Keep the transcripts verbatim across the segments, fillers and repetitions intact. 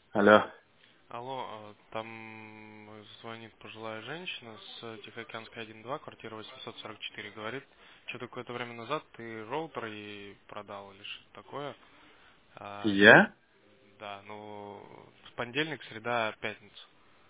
Алло. Алло, а, там звонит пожилая женщина с Тихоокеанской один два, квартира восемьсот сорок четыре, говорит, что какое-то время назад ты роутер ей продал или что-то такое. А, Я? да, ну, с понедельник, среда, пятница.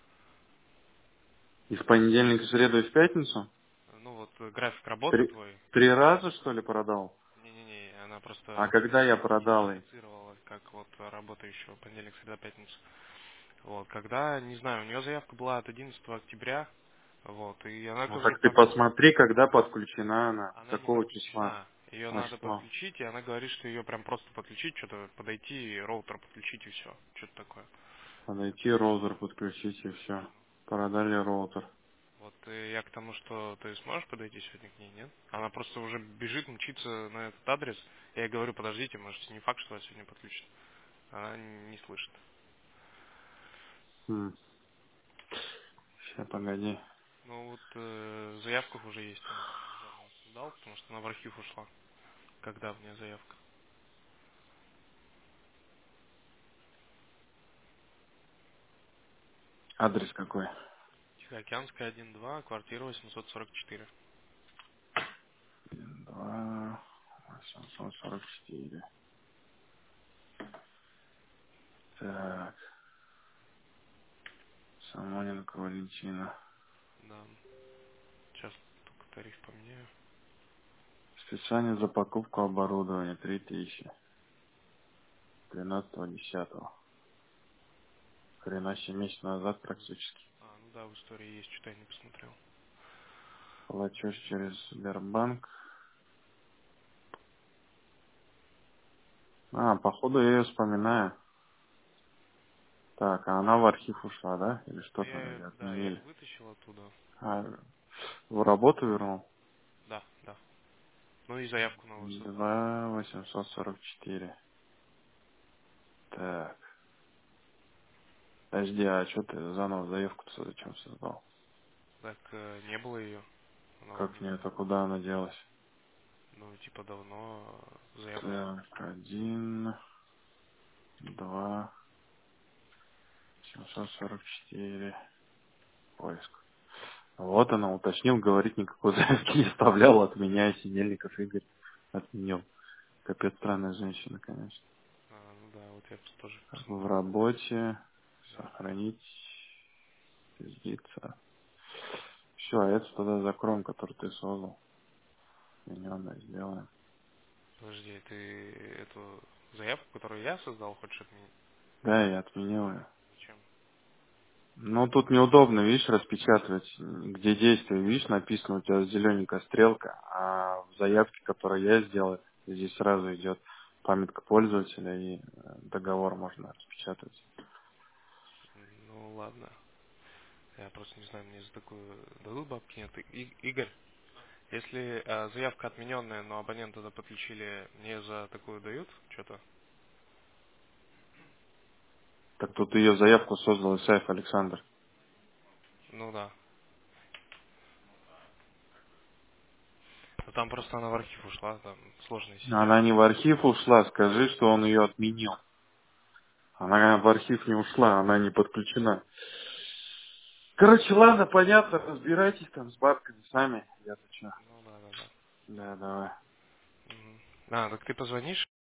Из понедельника в среду и в пятницу? Ну вот э, график работы Три, твой. три раза, что ли, продал? Не-не-не, она А просто когда я продал их? идентифицировала как вот работающего понедельник, среда, пятница. Вот, когда, не знаю, у нее заявка была от одиннадцатого октября, вот, и она Ну говорит так ты там, посмотри, когда подключена она, с она не какого числа. подключена. Ее А надо что? подключить, и она говорит, что ее прям просто подключить, что-то подойти, роутер подключить и все. Что-то такое. Подойти роутер, подключить и все. Продали роутер. Вот и я к тому, что ты сможешь подойти сегодня к ней, нет? Она просто уже бежит, мчится на этот адрес. Я ей говорю, подождите, может, не факт, что вас сегодня подключат. Она не слышит. Хм. Сейчас, погоди. Ну вот э, в заявках уже есть, я уже дал, потому что она в архив ушла. Когда мне заявка? Адрес какой? Тихоокеанская один два, квартира восемьсот сорок четыре. Два восемьсот сорок четыре. Так, Самоненко Валентина. Да. Сейчас только тариф поменяю. Специально за покупку оборудования три тысячи. Тринадцатого десятого. Хрена себе, месяц назад практически. А, ну да, в истории есть, что-то я не посмотрел. Платеж через Сбербанк. А, походу я ее вспоминаю. Так, а она в архив ушла, да? Или Ну что там, я, или да, я ее отменили? вытащил оттуда. А, в работу вернул? Да, да. Ну и заявку новую создал. Два восемьсот сорок четыре. Так, подожди, а что ты заново заявку-то зачем создал? Так, э, не было ее. Она вот, Как м, нет, а куда она делась? ну, типа давно э, заявку. Так, один, два, семьсот сорок четыре. Поиск. Вот она, уточнил, говорит, никакой заявки не вставлял от меня, и Синельников Игорь отменил. Капец, странная женщина, конечно. А, ну да, вот я тоже В посмотрел. работе, Да. сохранить, пиздиться. Все, а это тогда закроем, который ты создал. Миньонно сделаем. Подожди, ты эту заявку, которую я создал, хочешь отменить? Да, я отменил ее. Зачем? Ну, тут неудобно, видишь, распечатывать, где действие, видишь, написано у тебя зелененькая стрелка, а в заявке, которую я сделал, здесь сразу идет памятка пользователя и э, договор можно распечатать. Ну ладно. Я просто не знаю, мне за такую дадут бабки, нет. И- Игорь, если э, заявка отмененная, но абонента тогда подключили, мне за такую дают что-то? Так тут ее заявку создал Исаев Александр. Ну да. Но там просто она в архив ушла, там сложная система. Она не в архив ушла, скажи, что он ее отменил. Она в архив не ушла, она не подключена. Короче, ладно, понятно, разбирайтесь там с бабками сами. Я-то что? Ну да, да, да. Да, давай. Мгм. А, так ты позвонишь?